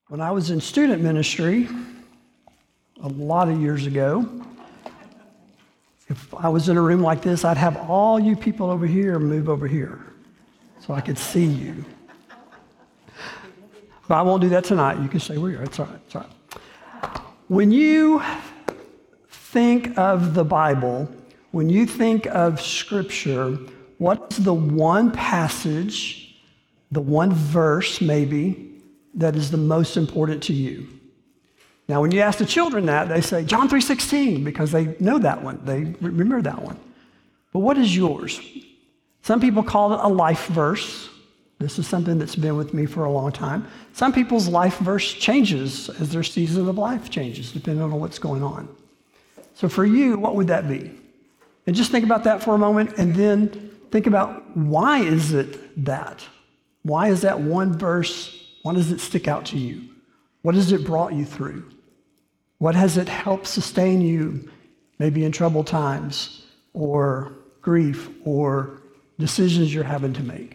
When I was in student ministry a lot of years ago, if I was in a room like this, I'd have all you people over here move over here so I could see you. But I won't do that tonight. You can stay where you are. It's all right. It's all right. When you think of the Bible, when you think of Scripture, what's the one passage, the one verse maybe, that is the most important to you? Now, when you ask the children that, they say John 3:16 because they know that one. They remember that one. But what is yours? Some people call it a life verse. This is something that's been with me for a long time. Some people's life verse changes as their season of life changes, depending on what's going on. So for you, what would that be? And just think about that for a moment, and then think about why is it that? Why is that one verse? Why does it stick out to you? What has it brought you through? What has it helped sustain you, maybe in troubled times, or grief, or decisions you're having to make?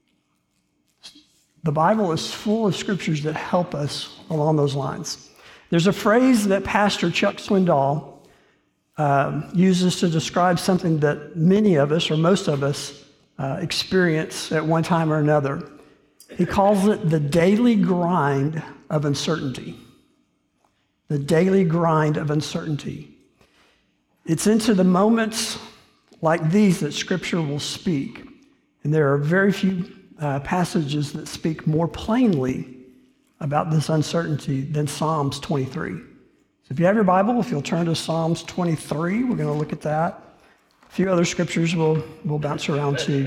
The Bible is full of scriptures that help us along those lines. There's a phrase that Pastor Chuck Swindoll uses to describe something that many of us, or most of us, experience at one time or another. He calls it the daily grind of uncertainty. The daily grind of uncertainty. It's into the moments like these that Scripture will speak. And there are very few passages that speak more plainly about this uncertainty than Psalms 23. So if you have your Bible, if you'll turn to Psalms 23, we're going to look at that. A few other scriptures we'll bounce around too.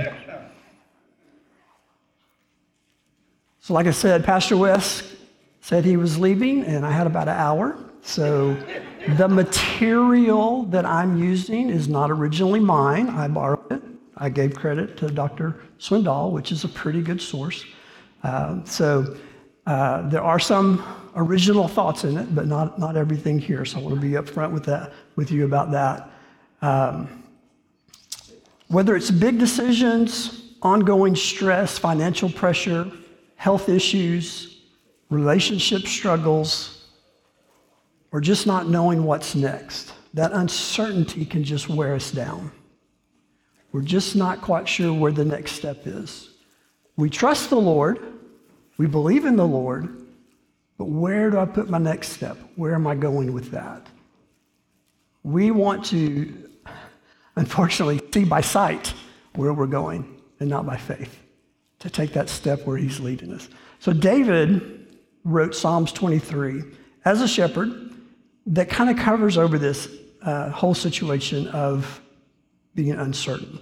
So like I said, Pastor West said he was leaving, and I had about an hour. So the material that I'm using is not originally mine. I borrowed it. I gave credit to Dr. Swindoll, which is a pretty good source. So there are some original thoughts in it, but not everything here. So I want to be upfront with you about that. Whether it's big decisions, ongoing stress, financial pressure, health issues, relationship struggles, or just not knowing what's next, that uncertainty can just wear us down. We're just not quite sure where the next step is. We trust the Lord, we believe in the Lord, but where do I put my next step? Where am I going with that? We want to, unfortunately, see by sight where we're going and not by faith, to take that step where he's leading us. So David wrote Psalms 23 as a shepherd that kind of covers over this whole situation of being uncertain.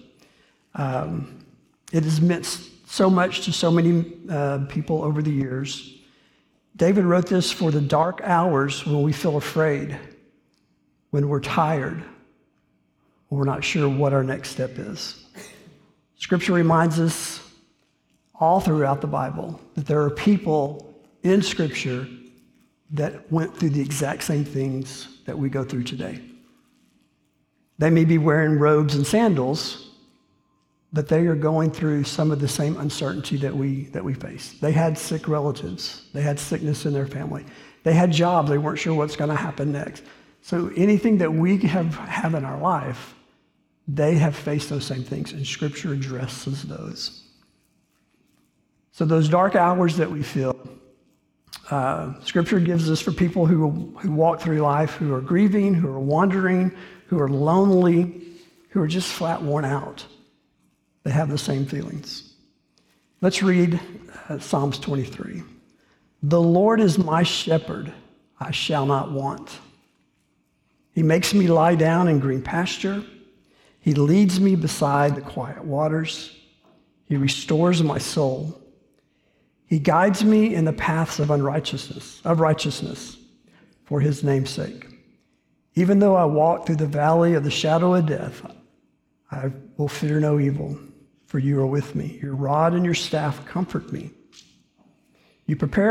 It has meant so much to so many people over the years. David wrote this for the dark hours when we feel afraid, when we're tired, when we're not sure what our next step is. Scripture reminds us all throughout the Bible that there are people in Scripture that went through the exact same things that we go through today. They may be wearing robes and sandals, but they are going through some of the same uncertainty that we face. They had sick relatives. They had sickness in their family. They had jobs. They weren't sure what's going to happen next. So anything that we have in our life, they have faced those same things, and Scripture addresses those. So those dark hours that we feel, Scripture gives us for people who walk through life, who are grieving, who are wandering, who are lonely, who are just flat worn out. They have the same feelings. Let's read Psalms 23. The Lord is my shepherd, I shall not want. He makes me lie down in green pasture. He leads me beside the quiet waters. He restores my soul. He guides me in the paths of righteousness for his name's sake. Even though I walk through the valley of the shadow of death, I will fear no evil, for you are with me. Your rod and your staff comfort me. You prepare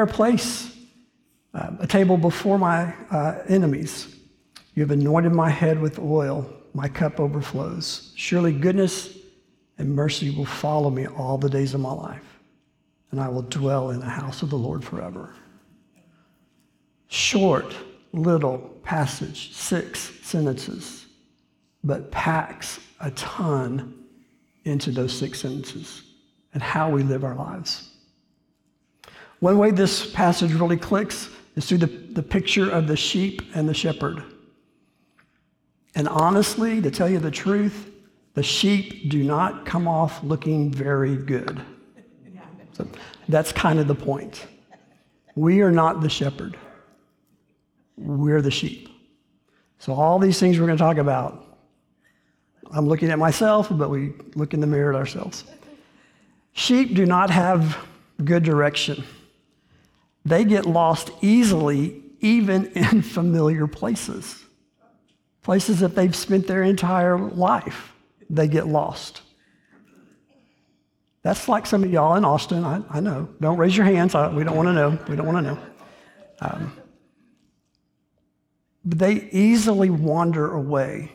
a table before my enemies. You have anointed my head with oil. My cup overflows. Surely goodness and mercy will follow me all the days of my life, and I will dwell in the house of the Lord forever. Short, little passage, 6 sentences, but packs a ton into those 6 sentences and how we live our lives. One way this passage really clicks is through the picture of the sheep and the shepherd. And honestly, to tell you the truth, the sheep do not come off looking very good. So that's kind of the point. We are not the shepherd. We're the sheep. So all these things we're going to talk about, I'm looking at myself, but we look in the mirror at ourselves. Sheep do not have good direction. They get lost easily, even in familiar places. Places that they've spent their entire life, they get lost. That's like some of y'all in Austin, I know. Don't raise your hands, we don't want to know. We don't want to know. But they easily wander away.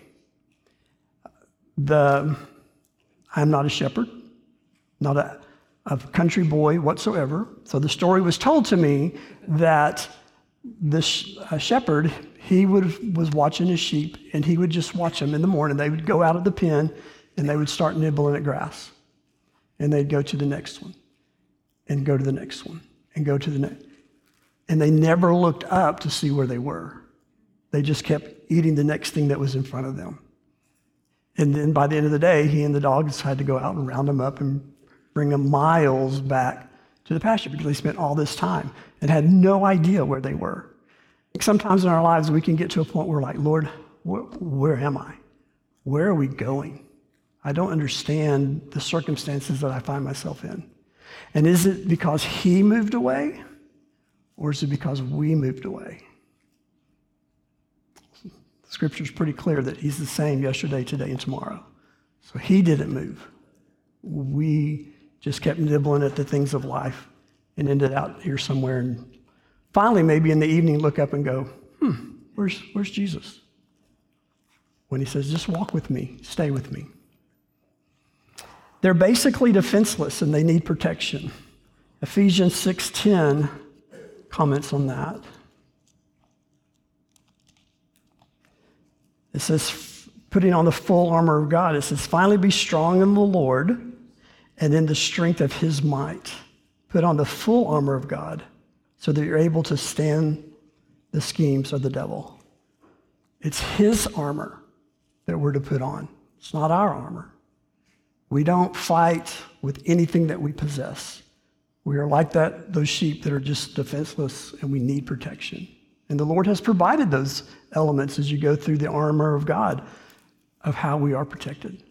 I'm not a shepherd, not a country boy whatsoever. So the story was told to me that this shepherd, he was watching his sheep, and he would just watch them in the morning. They would go out of the pen, and they would start nibbling at grass. And they'd go to the next one, and go to the next one, and go to the next. And they never looked up to see where they were. They just kept eating the next thing that was in front of them. And then by the end of the day, he and the dogs had to go out and round them up and bring them miles back to the pasture because they spent all this time and had no idea where they were. Sometimes in our lives, we can get to a point where we're like, Lord, where am I? Where are we going? I don't understand the circumstances that I find myself in. And is it because he moved away, or is it because we moved away? Scripture's pretty clear that he's the same yesterday, today, and tomorrow. So he didn't move. We just kept nibbling at the things of life and ended out here somewhere. And finally, maybe in the evening, look up and go, where's Jesus? When he says, just walk with me, stay with me. They're basically defenseless and they need protection. Ephesians 6:10 comments on that. It says, putting on the full armor of God, it says, finally be strong in the Lord and in the strength of his might. Put on the full armor of God so that you're able to stand the schemes of the devil. It's his armor that we're to put on. It's not our armor. We don't fight with anything that we possess. We are like those sheep that are just defenseless and we need protection. And the Lord has provided those elements as you go through the armor of God of how we are protected.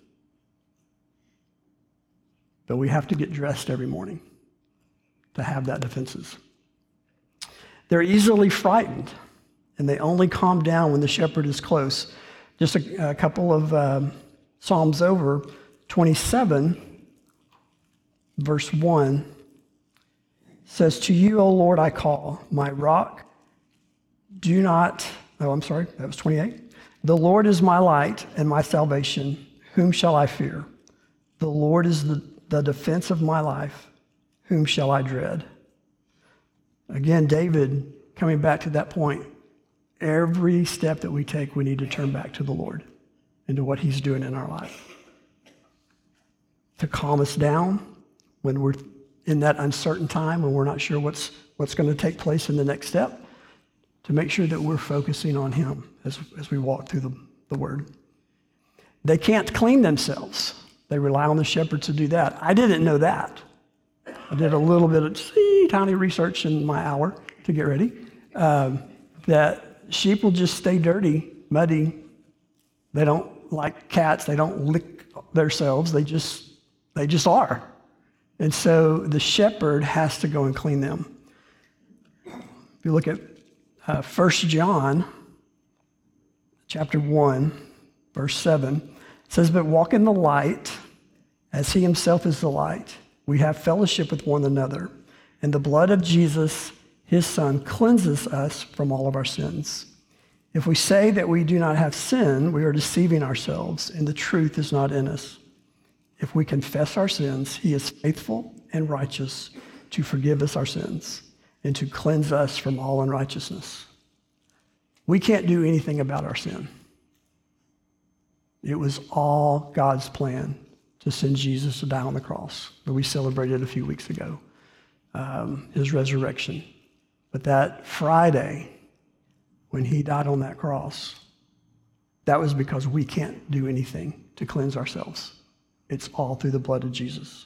But we have to get dressed every morning to have that defenses. They're easily frightened, and they only calm down when the shepherd is close. Just a couple of Psalms over, 27, verse 1, says, to you, O Lord, I call, my rock. That was 28. The Lord is my light and my salvation. Whom shall I fear? The Lord is the defense of my life. Whom shall I dread? Again, David, coming back to that point, every step that we take, we need to turn back to the Lord and to what he's doing in our life. To calm us down when we're in that uncertain time, when we're not sure what's going to take place in the next step, to make sure that we're focusing on him as we walk through the word. They can't clean themselves. They rely on the shepherd to do that. I didn't know that. I did a little bit of tiny research in my hour to get ready, that sheep will just stay dirty, muddy. They don't, like cats, they don't lick themselves. They just are. And so the shepherd has to go and clean them. If you look at 1 John chapter 1, verse 7, it says, but walk in the light as he himself is the light. We have fellowship with one another, and the blood of Jesus, his son, cleanses us from all of our sins. If we say that we do not have sin, we are deceiving ourselves, and the truth is not in us. If we confess our sins, he is faithful and righteous to forgive us our sins and to cleanse us from all unrighteousness. We can't do anything about our sin. It was all God's plan to send Jesus to die on the cross that we celebrated a few weeks ago, his resurrection. But that Friday, when he died on that cross, that was because we can't do anything to cleanse ourselves. It's all through the blood of Jesus.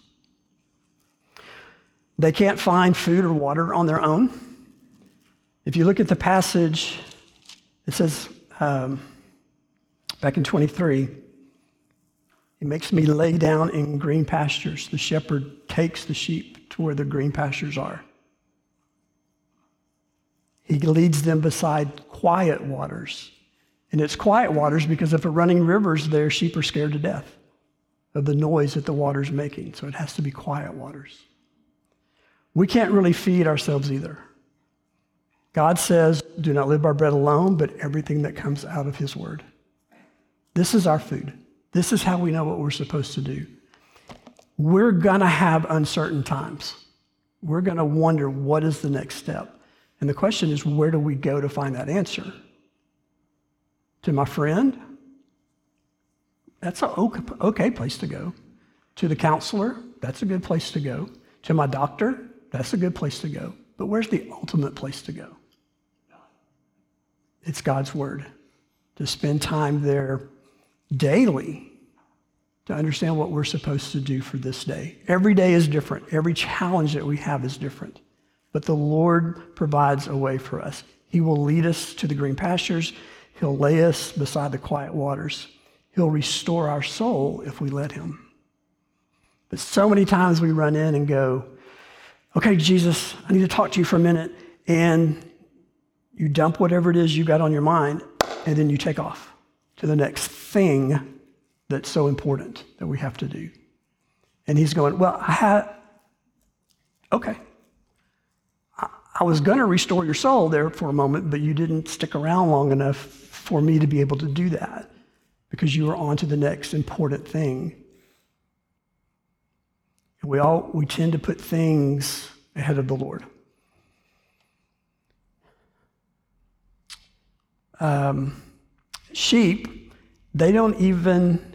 They can't find food or water on their own. If you look at the passage, it says back in 23, he makes me lay down in green pastures. The shepherd takes the sheep to where the green pastures are. He leads them beside quiet waters. And it's quiet waters because if a running river's there, sheep are scared to death of the noise that the water's making. So it has to be quiet waters. We can't really feed ourselves either. God says, do not live by bread alone, but everything that comes out of his word. This is our food. This is how we know what we're supposed to do. We're going to have uncertain times. We're going to wonder, what is the next step? And the question is, where do we go to find that answer? To my friend? That's an okay place to go. To the counselor? That's a good place to go. To my doctor? That's a good place to go. But where's the ultimate place to go? It's God's word. To spend time there daily to understand what we're supposed to do for this day. Every day is different. Every challenge that we have is different. But the Lord provides a way for us. He will lead us to the green pastures. He'll lay us beside the quiet waters. He'll restore our soul if we let him. But so many times we run in and go, okay, Jesus, I need to talk to you for a minute. And you dump whatever it is you got on your mind, and then you take off to the next thing that's so important that we have to do. And he's going, well, okay. I was going to restore your soul there for a moment, but you didn't stick around long enough for me to be able to do that because you were on to the next important thing. And we tend to put things ahead of the Lord. Sheep, they don't even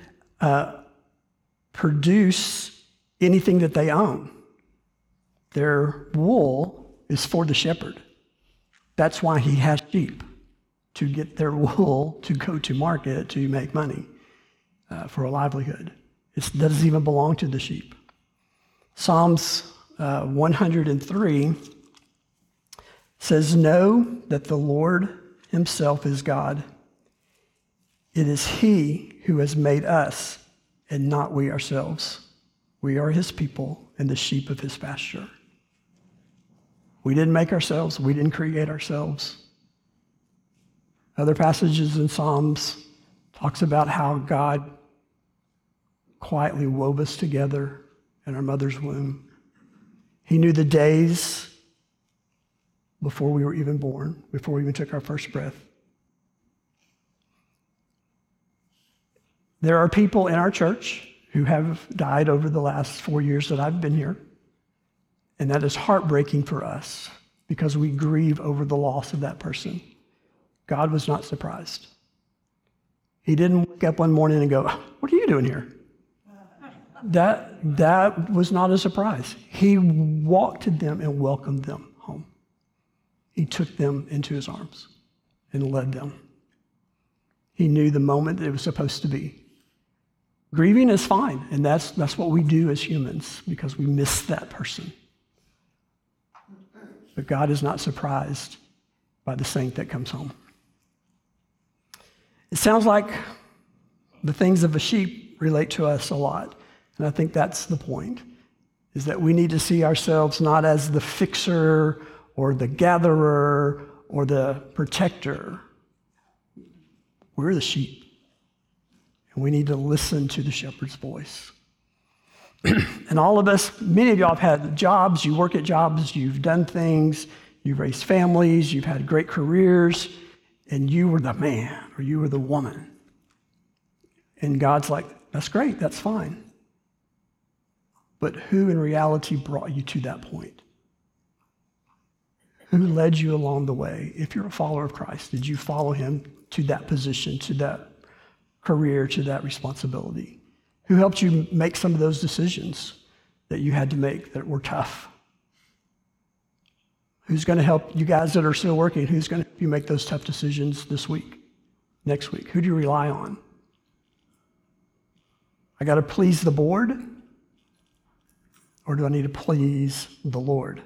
produce anything that they own. Their wool is for the shepherd. That's why he has sheep, to get their wool to go to market to make money for a livelihood. It doesn't even belong to the sheep. Psalms 103 says, know that the Lord himself is God. It is he who has made us and not we ourselves. We are his people and the sheep of his pasture. We didn't make ourselves. We didn't create ourselves. Other passages in Psalms talks about how God quietly wove us together in our mother's womb. He knew the days before we were even born, before we even took our first breath. There are people in our church who have died over the last 4 years that I've been here. And that is heartbreaking for us because we grieve over the loss of that person. God was not surprised. He didn't wake up one morning and go, what are you doing here? That was not a surprise. He walked to them and welcomed them home. He took them into his arms and led them. He knew the moment that it was supposed to be. Grieving is fine, and that's what we do as humans because we miss that person. But God is not surprised by the saint that comes home. It sounds like the things of a sheep relate to us a lot. And I think that's the point, is that we need to see ourselves not as the fixer or the gatherer or the protector. We're the sheep. And we need to listen to the shepherd's voice. And all of us, many of y'all have had jobs, you work at jobs, you've done things, you've raised families, you've had great careers, and you were the man or you were the woman. And God's like, that's great, that's fine. But who in reality brought you to that point? Who led you along the way? If you're a follower of Christ, did you follow him to that position, to that career, to that responsibility? Who helped you make some of those decisions that you had to make that were tough? Who's going to help you guys that are still working? Who's going to help you make those tough decisions this week, next week? Who do you rely on? I got to please the board, or do I need to please the Lord?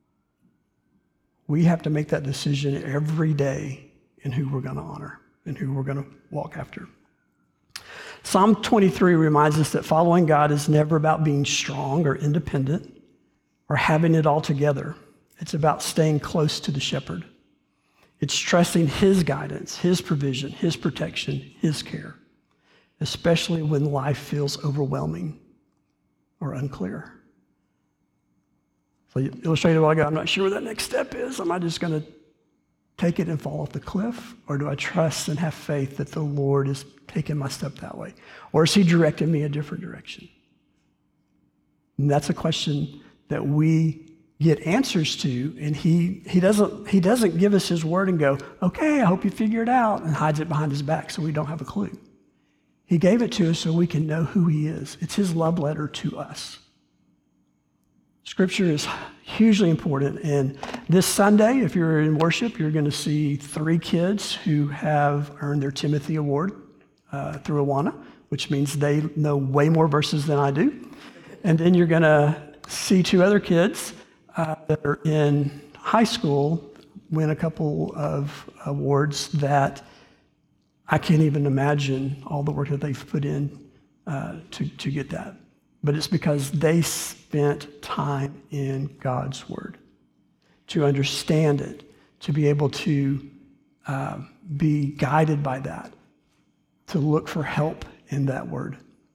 We have to make that decision every day in who we're going to honor and who we're going to walk after. Psalm 23 reminds us that following God is never about being strong or independent or having it all together. It's about staying close to the shepherd. It's trusting his guidance, his provision, his protection, his care, especially when life feels overwhelming or unclear. So you illustrated what I got. I'm not sure what that next step is. Am I just going to take it and fall off the cliff? Or do I trust and have faith that the Lord is taking my step that way? Or is he directing me a different direction? And that's a question that we get answers to, and he doesn't give us his word and go, okay, I hope you figure it out, and hides it behind his back so we don't have a clue. He gave it to us so we can know who he is. It's his love letter to us. Scripture is hugely important, and this Sunday, if you're in worship, you're going to see 3 kids who have earned their Timothy Award through Awana, which means they know way more verses than I do. And then you're going to see 2 other kids that are in high school win a couple of awards that I can't even imagine all the work that they've put in to get that. But it's because they spent time in God's word to understand it, to be able to be guided by that, to look for help in that word.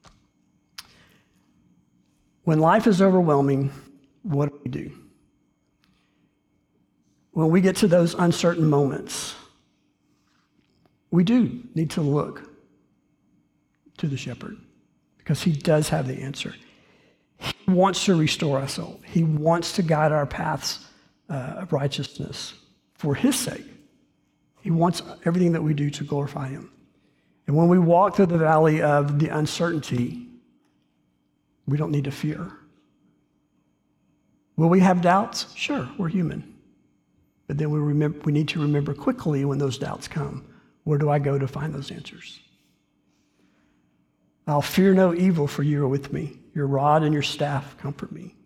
When life is overwhelming, what do we do? When we get to those uncertain moments, we do need to look to the shepherd because he does have the answer. He wants to restore us all. He wants to guide our paths of righteousness for his sake. He wants everything that we do to glorify him. And when we walk through the valley of the uncertainty, we don't need to fear. Will we have doubts? Sure, we're human. But then we need to remember quickly when those doubts come, where do I go to find those answers? I'll fear no evil, for you are with me. Your rod and your staff comfort me.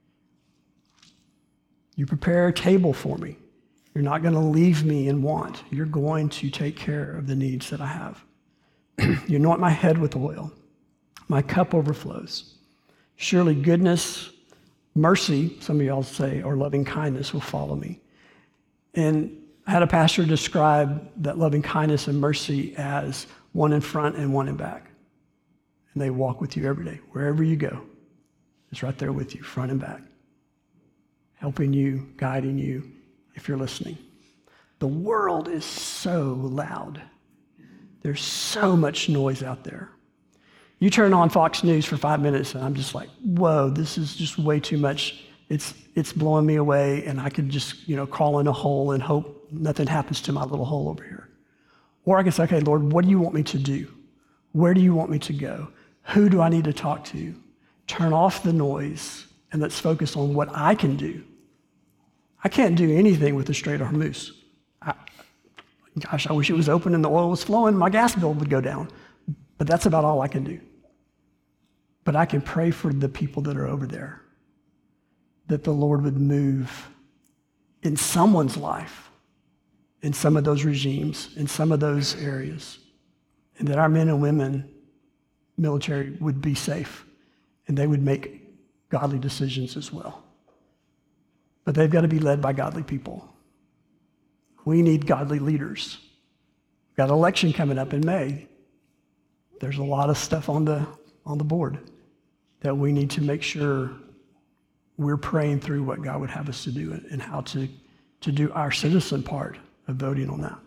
You prepare a table for me. You're not going to leave me in want. You're going to take care of the needs that I have. You anoint my head with oil. My cup overflows. Surely goodness, mercy, some of y'all say, or loving kindness will follow me. And I had a pastor describe that loving kindness and mercy as one in front and one in back. And they walk with you every day. Wherever you go, it's right there with you, front and back, helping you, guiding you, if you're listening. The world is so loud. There's so much noise out there. You turn on Fox News for 5 minutes, and I'm just like, whoa, this is just way too much. It's blowing me away, and I could just, crawl in a hole and hope nothing happens to my little hole over here. Or I can say, okay, Lord, what do you want me to do? Where do you want me to go? Who do I need to talk to? Turn off the noise, and let's focus on what I can do. I can't do anything with a straight arm moose. Gosh, I wish it was open and the oil was flowing, my gas bill would go down. But that's about all I can do. But I can pray for the people that are over there, that the Lord would move in someone's life, in some of those regimes, in some of those areas, and that our men and women, military, would be safe, and they would make godly decisions as well. But they've got to be led by godly people. We need godly leaders. We've got an election coming up in May. There's a lot of stuff on the board that we need to make sure we're praying through what God would have us to do and how to do our citizen part of voting on that.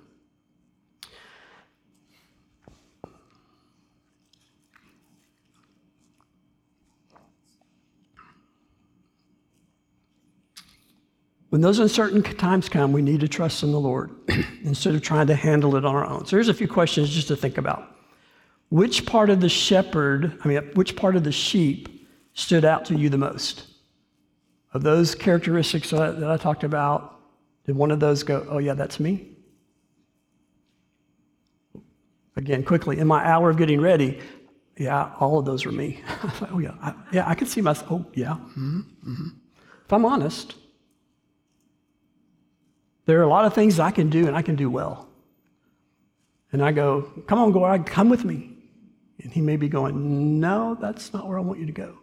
When those uncertain times come, we need to trust in the Lord instead of trying to handle it on our own. So here's a few questions just to think about. Which part of the sheep stood out to you the most? Of those characteristics that I talked about, did one of those go, oh yeah, that's me? Again, quickly, in my hour of getting ready, yeah, all of those were me. I thought, oh yeah, I could see myself, oh yeah. Mm-hmm. If I'm honest, there are a lot of things I can do and I can do well. And I go, come on, Gord, come with me. And he may be going, no, that's not where I want you to go.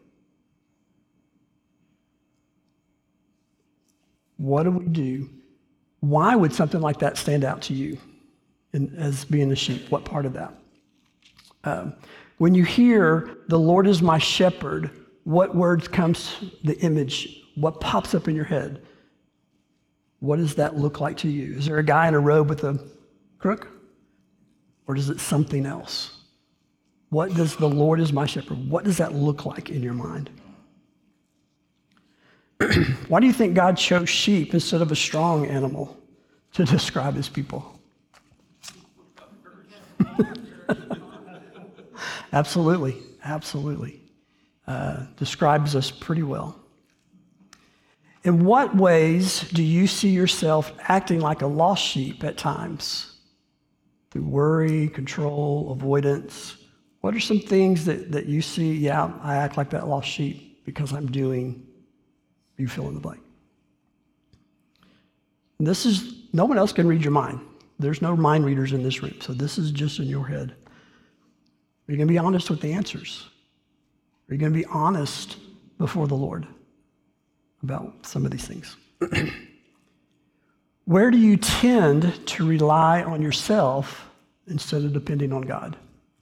What do we do? Why would something like that stand out to you as being a sheep? What part of that? When you hear, the Lord is my shepherd, what words comes, the image, what pops up in your head? What does that look like to you? Is there a guy in a robe with a crook? Or is it something else? What does the Lord is my shepherd, what does that look like in your mind? Why do you think God chose sheep instead of a strong animal to describe his people? Absolutely. Describes us pretty well. In what ways do you see yourself acting like a lost sheep at times? Through worry, control, avoidance? What are some things that you see, yeah, I act like that lost sheep because I'm doing, you fill in the blank. And no one else can read your mind. There's no mind readers in this room, so this is just in your head. Are you going to be honest with the answers? Are you going to be honest before the Lord about some of these things? Where do you tend to rely on yourself instead of depending on God?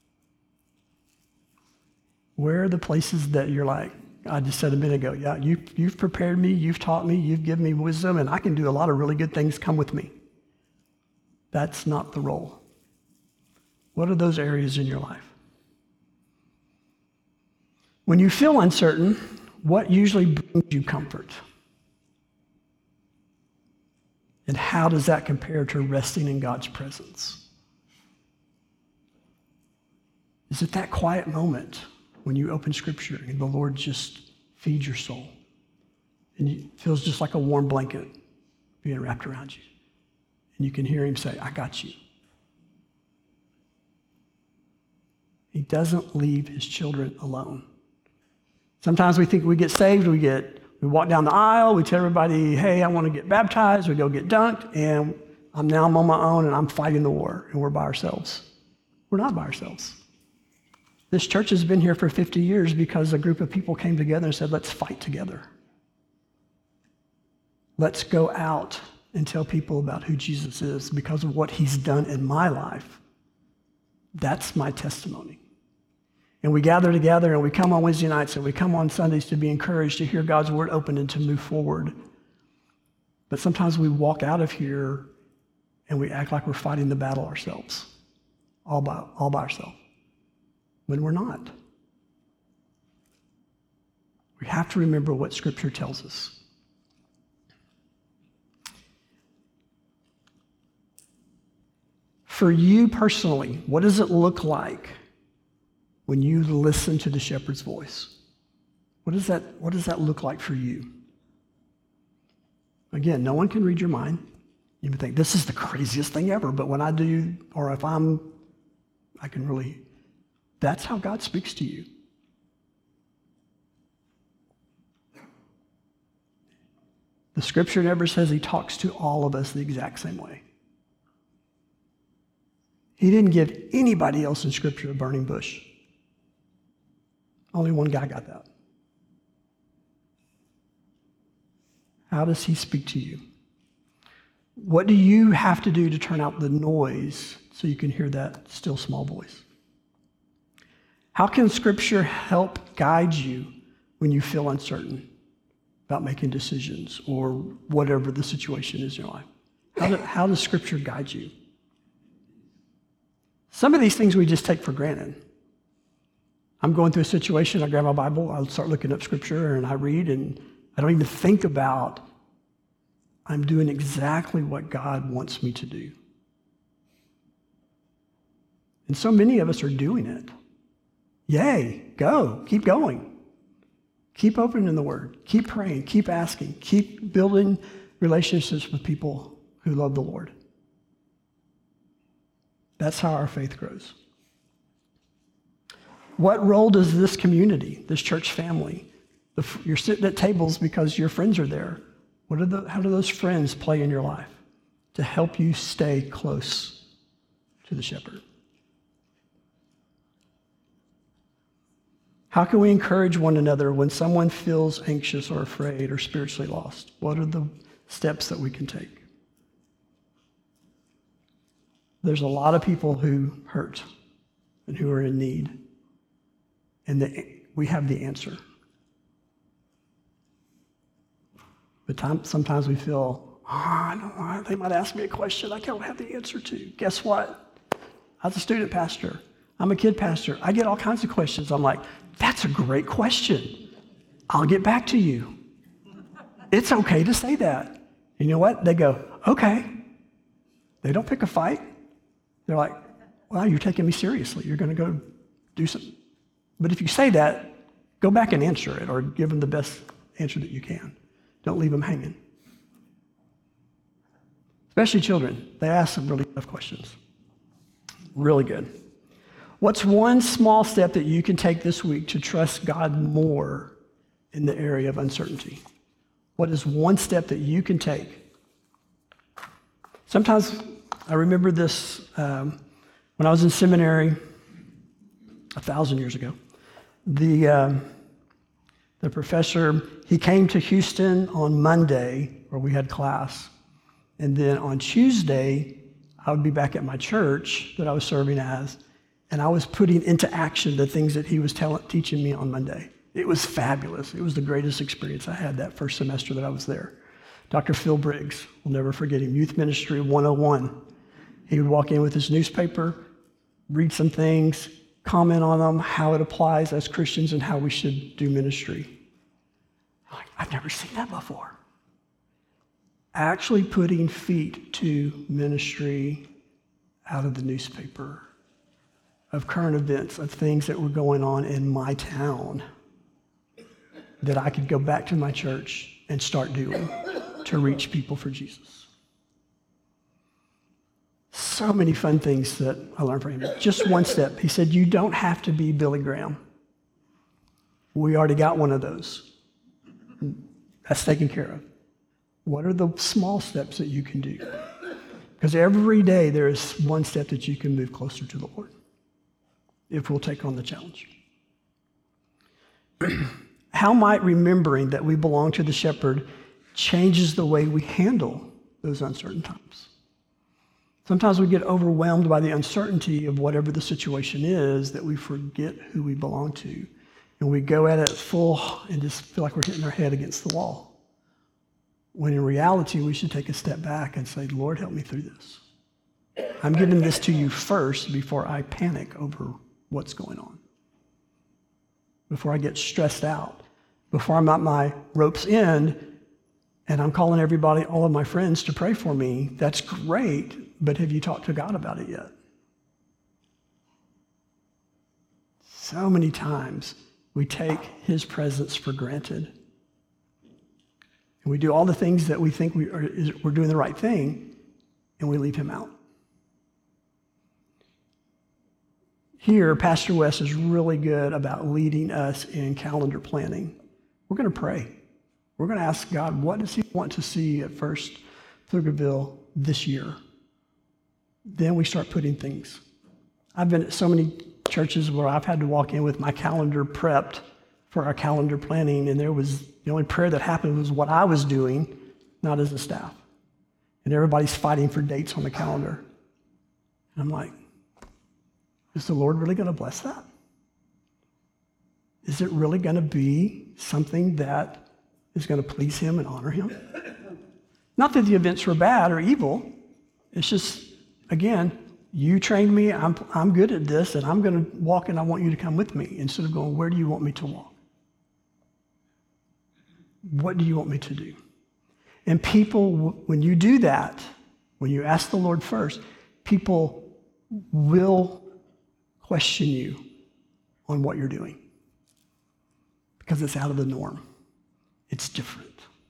Where are the places that you're like, I just said a minute ago, yeah, you've prepared me, you've taught me, you've given me wisdom, and I can do a lot of really good things, come with me. That's not the role. What are those areas in your life? When you feel uncertain, what usually brings you comfort? And how does that compare to resting in God's presence? Is it that quiet moment when you open Scripture and the Lord just feeds your soul? And it feels just like a warm blanket being wrapped around you. And you can hear him say, I got you. He doesn't leave his children alone. Sometimes we think we get saved, we walk down the aisle, we tell everybody, hey, I want to get baptized, we go get dunked, and I'm on my own and I'm fighting the war, and we're by ourselves. We're not by ourselves. This church has been here for 50 years because a group of people came together and said, let's fight together. Let's go out and tell people about who Jesus is because of what he's done in my life. That's my testimony. And we gather together and we come on Wednesday nights and we come on Sundays to be encouraged to hear God's word open and to move forward. But sometimes we walk out of here and we act like we're fighting the battle ourselves, all by ourselves, when we're not. We have to remember what Scripture tells us. For you personally, what does it look like when you listen to the shepherd's voice? What does that look like for you? Again, no one can read your mind. You would think, this is the craziest thing ever, but when I do, or if I can really, that's how God speaks to you. The Scripture never says he talks to all of us the exact same way. He didn't give anybody else in Scripture a burning bush. Only one guy got that. How does he speak to you? What do you have to do to turn out the noise so you can hear that still small voice? How can Scripture help guide you when you feel uncertain about making decisions or whatever the situation is in your life? How does Scripture guide you? Some of these things we just take for granted. I'm going through a situation, I grab my Bible, I start looking up Scripture, and I read, and I don't even think about I'm doing exactly what God wants me to do. And so many of us are doing it. Yay, go, keep going. Keep opening the Word, keep praying, keep asking, keep building relationships with people who love the Lord. That's how our faith grows. What role does this community, this church family, you're sitting at tables because your friends are there. How do those friends play in your life to help you stay close to the shepherd? How can we encourage one another when someone feels anxious or afraid or spiritually lost? What are the steps that we can take? There's a lot of people who hurt and who are in need, and we have the answer. But sometimes we feel, I don't know, they might ask me a question I don't have the answer to. Guess what? I was a student pastor. I'm a kid pastor. I get all kinds of questions. I'm like, that's a great question. I'll get back to you. It's okay to say that. And you know what? They go, okay. They don't pick a fight. They're like, well, you're taking me seriously. You're going to go do something. But if you say that, go back and answer it or give them the best answer that you can. Don't leave them hanging. Especially children. They ask some really tough questions. Really good. What's one small step that you can take this week to trust God more in the area of uncertainty? What is one step that you can take? Sometimes I remember this when I was in seminary 1,000 years ago. The professor, he came to Houston on Monday where we had class. And then on Tuesday, I would be back at my church that I was serving as. And I was putting into action the things that he was teaching me on Monday. It was fabulous. It was the greatest experience I had that first semester that I was there. Dr. Phil Briggs, we'll never forget him, Youth Ministry 101. He would walk in with his newspaper, read some things, comment on them, how it applies as Christians and how we should do ministry. I'm like, I've never seen that before. Actually putting feet to ministry out of the newspaper, of current events, of things that were going on in my town that I could go back to my church and start doing to reach people for Jesus. So many fun things that I learned from him. Just one step. He said, you don't have to be Billy Graham. We already got one of those. That's taken care of. What are the small steps that you can do? Because every day there is one step that you can move closer to the Lord if we'll take on the challenge. How might remembering that we belong to the shepherd changes the way we handle those uncertain times? Sometimes we get overwhelmed by the uncertainty of whatever the situation is that we forget who we belong to. And we go at it full and just feel like we're hitting our head against the wall. When in reality, we should take a step back and say, Lord, help me through this. I'm giving this to you first before I panic over what's going on. Before I get stressed out. Before I'm at my rope's end and I'm calling everybody, all of my friends to pray for me. That's great, but have you talked to God about it yet? So many times we take his presence for granted. And we do all the things that we think we're doing the right thing, and we leave him out. Here, Pastor Wes is really good about leading us in calendar planning. We're going to pray. We're going to ask God, what does he want to see at First Pflugerville this year? Then we start putting things. I've been at so many churches where I've had to walk in with my calendar prepped for our calendar planning, and the only prayer that happened was what I was doing, not as a staff. And everybody's fighting for dates on the calendar. And I'm like, is the Lord really going to bless that? Is it really going to be something that is going to please him and honor him? Not that the events were bad or evil. It's just, again, you trained me, I'm good at this, and I'm going to walk and I want you to come with me, instead of going, where do you want me to walk? What do you want me to do? And people, when you do that, when you ask the Lord first, people will question you on what you're doing because it's out of the norm. It's different.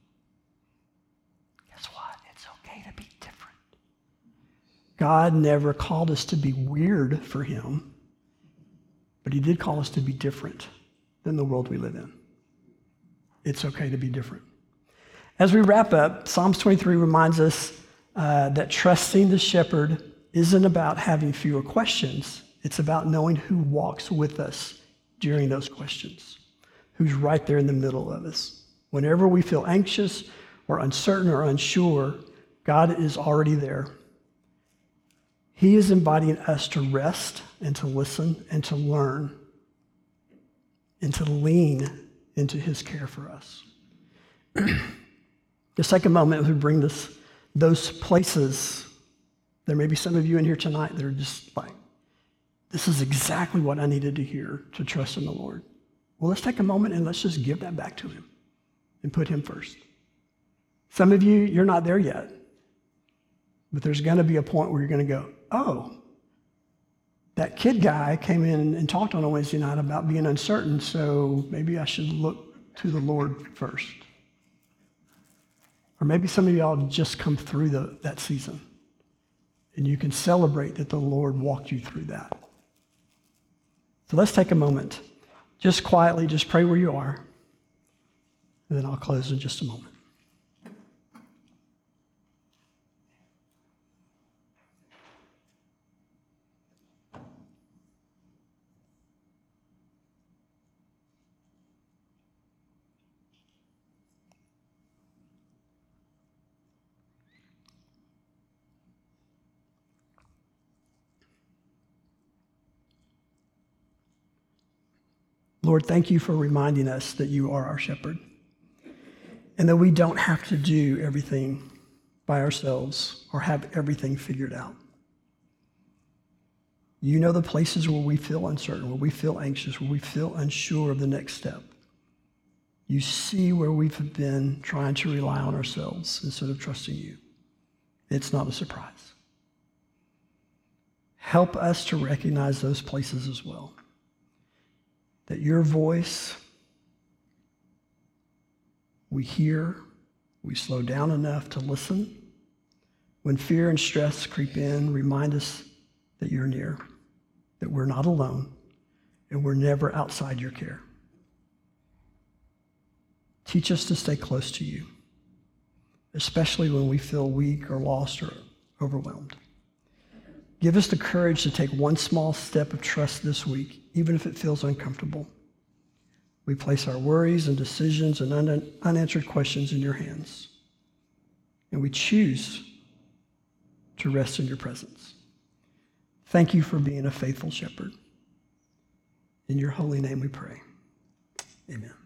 Guess what? It's okay to be different. God never called us to be weird for him, but he did call us to be different than the world we live in. It's okay to be different. As we wrap up, Psalms 23 reminds us that trusting the shepherd isn't about having fewer questions. It's about knowing who walks with us during those questions, who's right there in the middle of us. Whenever we feel anxious or uncertain or unsure, God is already there. He is inviting us to rest and to listen and to learn and to lean into his care for us. The second moment we bring those places. There may be some of you in here tonight that are just like, this is exactly what I needed to hear to trust in the Lord. Well, let's take a moment and let's just give that back to him and put him first. Some of you, you're not there yet, but there's going to be a point where you're going to go, oh, that kid guy came in and talked on a Wednesday night about being uncertain, so maybe I should look to the Lord first. Or maybe some of y'all just come through that season, and you can celebrate that the Lord walked you through that. So let's take a moment. Just quietly, just pray where you are, and then I'll close in just a moment. Lord, thank you for reminding us that you are our shepherd and that we don't have to do everything by ourselves or have everything figured out. You know the places where we feel uncertain, where we feel anxious, where we feel unsure of the next step. You see where we've been trying to rely on ourselves instead of trusting you. It's not a surprise. Help us to recognize those places as well. That your voice, we hear, we slow down enough to listen. When fear and stress creep in, remind us that you're near, that we're not alone, and we're never outside your care. Teach us to stay close to you, especially when we feel weak or lost or overwhelmed. Give us the courage to take one small step of trust this week, even if it feels uncomfortable. We place our worries and decisions and unanswered questions in your hands. And we choose to rest in your presence. Thank you for being a faithful shepherd. In your holy name we pray. Amen.